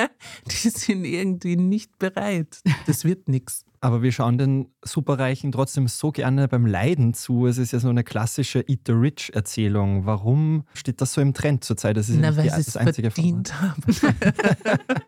die sind irgendwie nicht bereit. Das wird nichts. Aber wir schauen den Superreichen trotzdem so gerne beim Leiden zu. Es ist ja so eine klassische Eat the Rich-Erzählung. Warum steht das so im Trend zurzeit? Das ist Na, ja weil nicht sie das einzige es verdient Format. haben.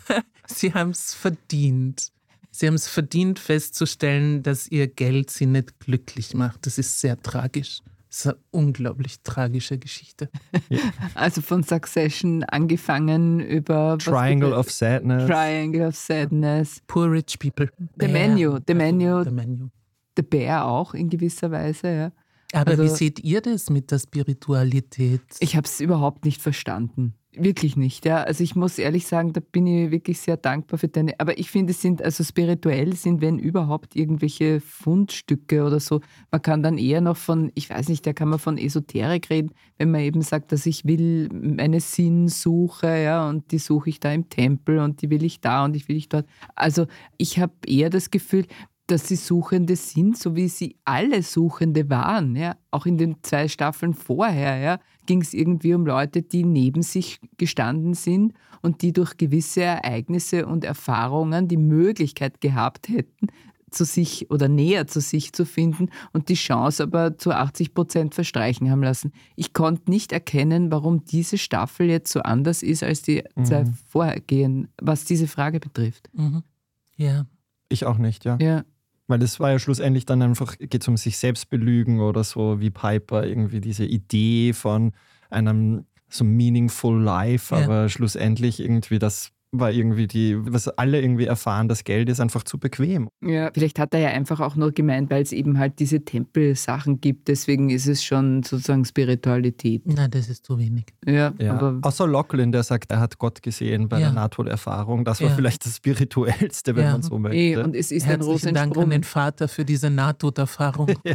Sie haben es verdient. Sie haben es verdient, festzustellen, dass ihr Geld sie nicht glücklich macht. Das ist sehr tragisch. Das ist eine unglaublich tragische Geschichte. Ja. Also von Succession angefangen über... Triangle of Sadness. Triangle of Sadness. Poor Rich People. The Menu. The Menu. The Menu. The Bear auch in gewisser Weise, ja. Aber also, wie seht ihr das mit der Spiritualität? Ich habe es überhaupt nicht verstanden. Wirklich nicht, ja. Also ich muss ehrlich sagen, da bin ich wirklich sehr dankbar für deine, aber ich finde, es sind, also spirituell sind, wenn überhaupt, irgendwelche Fundstücke oder so. Man kann dann eher noch von, ich weiß nicht, da kann man von Esoterik reden, wenn man eben sagt, dass ich will meine Sinnsuche, ja, und die suche ich da im Tempel und die will ich da und ich will ich dort. Also ich habe eher das Gefühl, dass sie Suchende sind, so wie sie alle Suchende waren. Ja. Auch in den zwei Staffeln vorher ja, ging es irgendwie um Leute, die neben sich gestanden sind und die durch gewisse Ereignisse und Erfahrungen die Möglichkeit gehabt hätten, zu sich oder näher zu sich zu finden und die Chance aber zu achtzig Prozent verstreichen haben lassen. Ich konnte nicht erkennen, warum diese Staffel jetzt so anders ist als die mhm. zwei vorhergehenden, was diese Frage betrifft. Mhm. Ja. Ich auch nicht, ja. Ja. Weil das war ja schlussendlich dann einfach, geht es um sich selbst belügen oder so, wie Piper, irgendwie diese Idee von einem so meaningful life, Ja. aber schlussendlich irgendwie das war irgendwie die, was alle irgendwie erfahren, das Geld ist einfach zu bequem. Ja, vielleicht hat er ja einfach auch nur gemeint, weil es eben halt diese Tempelsachen gibt, deswegen ist es schon sozusagen Spiritualität. Nein, das ist zu wenig. Ja, Ja. aber Außer Lachlan, der sagt, er hat Gott gesehen bei Ja. der Nahtoderfahrung. Das war Ja. vielleicht das Spirituellste, wenn Ja. man so möchte. eh, und es ist ein Herzlichen Dank an den Vater für diese Nahtoderfahrung. Ja.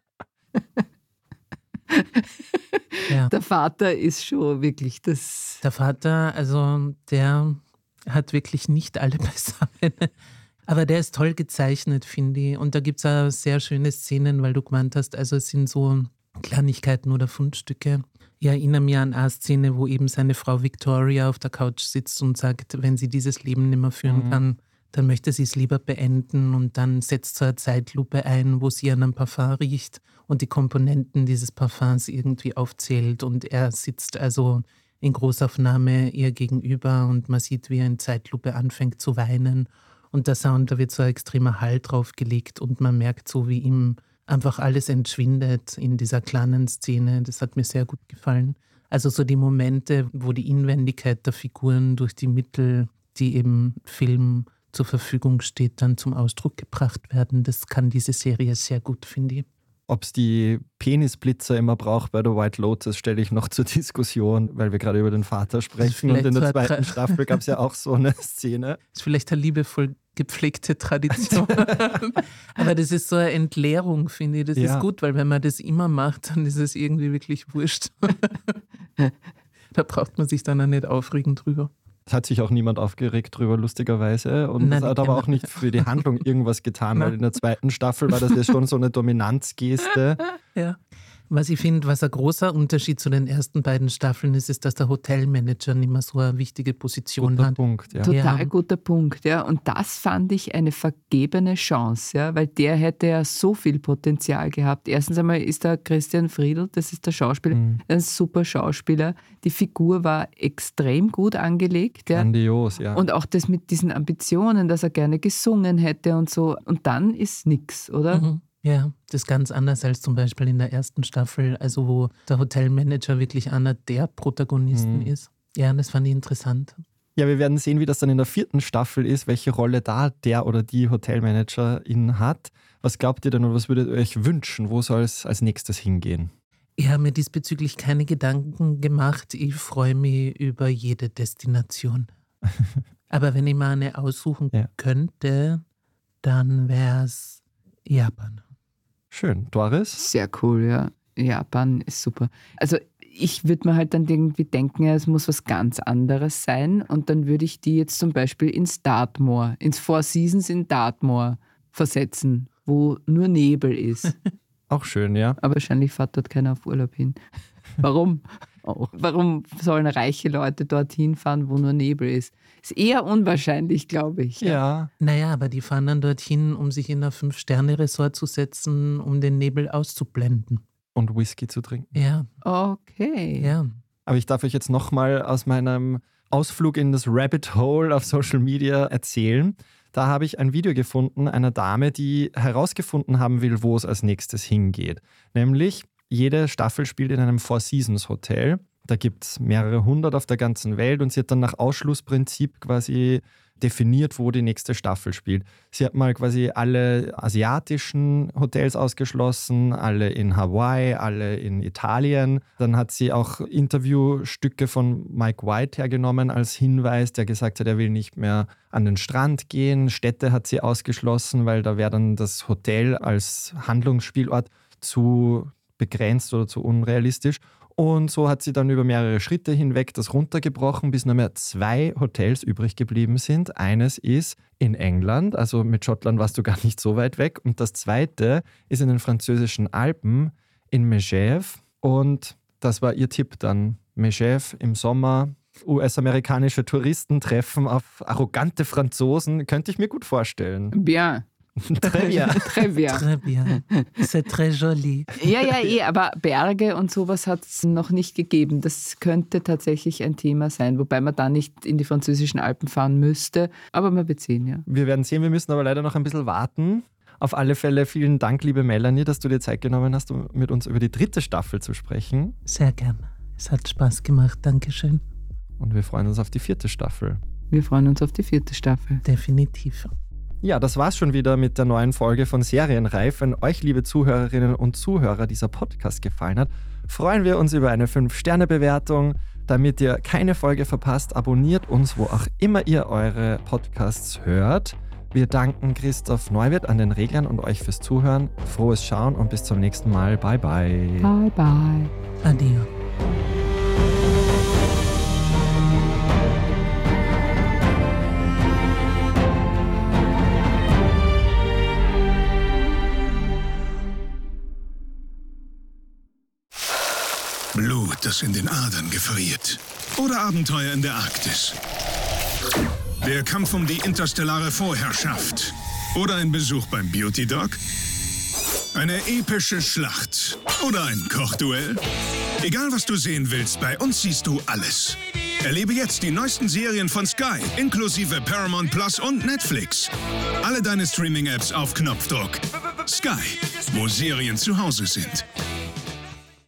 Ja. Der Vater ist schon wirklich das... Der Vater, also der hat wirklich nicht alle beisammen. Aber der ist toll gezeichnet, finde ich. Und da gibt es auch sehr schöne Szenen, weil du gemeint hast, also es sind so Kleinigkeiten oder Fundstücke. Ich erinnere mich an eine Szene, wo eben seine Frau Victoria auf der Couch sitzt und sagt, wenn sie dieses Leben nicht mehr führen Mhm. kann, dann möchte sie es lieber beenden und dann setzt so eine Zeitlupe ein, wo sie an einem Parfum riecht und die Komponenten dieses Parfums irgendwie aufzählt und er sitzt also in Großaufnahme ihr gegenüber und man sieht, wie er in Zeitlupe anfängt zu weinen und der Sound, da wird so ein extremer Hall drauf gelegt und man merkt so, wie ihm einfach alles entschwindet in dieser kleinen Szene. Das hat mir sehr gut gefallen. Also so die Momente, wo die Inwendigkeit der Figuren durch die Mittel, die eben Film zur Verfügung steht, dann zum Ausdruck gebracht werden. Das kann diese Serie sehr gut, finde ich. Ob es die Penisblitzer immer braucht bei der White Lotus, stelle ich noch zur Diskussion, weil wir gerade über den Vater sprechen. Und in der zweiten Staffel gab es ja auch so eine Szene. Das ist vielleicht eine liebevoll gepflegte Tradition. Aber das ist so eine Entleerung, finde ich. Das ja. ist gut, weil wenn man das immer macht, dann ist es irgendwie wirklich wurscht. Da braucht man sich dann auch nicht aufregen drüber. Es hat sich auch niemand aufgeregt drüber, lustigerweise. Und es hat aber auch nicht für die Handlung irgendwas getan, weil in der zweiten Staffel war das ja schon so eine Dominanzgeste. Ja. Was ich finde, was ein großer Unterschied zu den ersten beiden Staffeln ist, ist, dass der Hotelmanager nicht mehr so eine wichtige Position guter hat. Punkt, ja. Total ja. guter Punkt, ja. Und das fand ich eine vergebene Chance, ja, weil der hätte ja so viel Potenzial gehabt. Erstens einmal ist der Christian Friedl, das ist der Schauspieler, mhm. ein super Schauspieler. Die Figur war extrem gut angelegt. Ja. Grandios, ja. Und auch das mit diesen Ambitionen, dass er gerne gesungen hätte und so. Und dann ist nix, oder? Mhm. Ja, das ist ganz anders als zum Beispiel in der ersten Staffel, also wo der Hotelmanager wirklich einer der Protagonisten mhm. ist. Ja, das fand ich interessant. Ja, wir werden sehen, wie das dann in der vierten Staffel ist, welche Rolle da der oder die Hotelmanagerin hat. Was glaubt ihr denn und was würdet ihr euch wünschen? Wo soll es als nächstes hingehen? Ich habe mir diesbezüglich keine Gedanken gemacht. Ich freue mich über jede Destination. Aber wenn ich mal eine aussuchen ja. könnte, dann wäre es Japan. Schön. Doris? Sehr cool, ja. Japan ist super. Also ich würde mir halt dann irgendwie denken, ja, es muss was ganz anderes sein und dann würde ich die jetzt zum Beispiel ins Dartmoor, ins Four Seasons in Dartmoor versetzen, wo nur Nebel ist. Auch schön, ja. Aber wahrscheinlich fährt dort keiner auf Urlaub hin. Warum? Auch. Warum sollen reiche Leute dorthin fahren, wo nur Nebel ist? Ist eher unwahrscheinlich, glaube ich. Ja. ja. Naja, aber die fahren dann dorthin, um sich in ein Fünf-Sterne-Resort zu setzen, um den Nebel auszublenden. Und Whisky zu trinken. Ja. Okay. Ja. Aber ich darf euch jetzt nochmal aus meinem Ausflug in das Rabbit Hole auf Social Media erzählen. Da habe ich ein Video gefunden einer Dame, die herausgefunden haben will, wo es als nächstes hingeht. Nämlich, jede Staffel spielt in einem Four Seasons Hotel. Da gibt es mehrere hundert auf der ganzen Welt und sie hat dann nach Ausschlussprinzip quasi definiert, wo die nächste Staffel spielt. Sie hat mal quasi alle asiatischen Hotels ausgeschlossen, alle in Hawaii, alle in Italien. Dann hat sie auch Interviewstücke von Mike White hergenommen als Hinweis, der gesagt hat, er will nicht mehr an den Strand gehen. Städte hat sie ausgeschlossen, weil da wäre dann das Hotel als Handlungsspielort zu begrenzt oder zu unrealistisch. Und so hat sie dann über mehrere Schritte hinweg das runtergebrochen, bis nur mehr zwei Hotels übrig geblieben sind. Eines ist in England, also mit Schottland warst du gar nicht so weit weg. Und das zweite ist in den französischen Alpen in Megève. Und das war ihr Tipp dann. Megève im Sommer, U S-amerikanische Touristen treffen auf arrogante Franzosen, könnte ich mir gut vorstellen. Bien. Très bien. Très bien. Très bien. C'est très joli. Ja, ja, eh, aber Berge und sowas hat es noch nicht gegeben. Das könnte tatsächlich ein Thema sein, wobei man da nicht in die französischen Alpen fahren müsste. Aber man wird sehen, ja. Wir werden sehen, wir müssen aber leider noch ein bisschen warten. Auf alle Fälle vielen Dank, liebe Melanie, dass du dir Zeit genommen hast, um mit uns über die dritte Staffel zu sprechen. Sehr gerne. Es hat Spaß gemacht. Dankeschön. Und wir freuen uns auf die vierte Staffel. Wir freuen uns auf die vierte Staffel. Definitiv. Ja, das war's schon wieder mit der neuen Folge von Serienreif. Wenn euch, liebe Zuhörerinnen und Zuhörer, dieser Podcast gefallen hat, freuen wir uns über eine fünf Sterne Bewertung. Damit ihr keine Folge verpasst, abonniert uns, wo auch immer ihr eure Podcasts hört. Wir danken Christoph Neuwirth an den Reglern und euch fürs Zuhören. Frohes Schauen und bis zum nächsten Mal. Bye, bye. Bye, bye. Adieu. Blut, das in den Adern gefriert. Oder Abenteuer in der Arktis. Der Kampf um die interstellare Vorherrschaft. Oder ein Besuch beim Beauty Dog. Eine epische Schlacht. Oder ein Kochduell. Egal, was du sehen willst, bei uns siehst du alles. Erlebe jetzt die neuesten Serien von Sky, inklusive Paramount Plus und Netflix. Alle deine Streaming-Apps auf Knopfdruck. Sky, wo Serien zu Hause sind.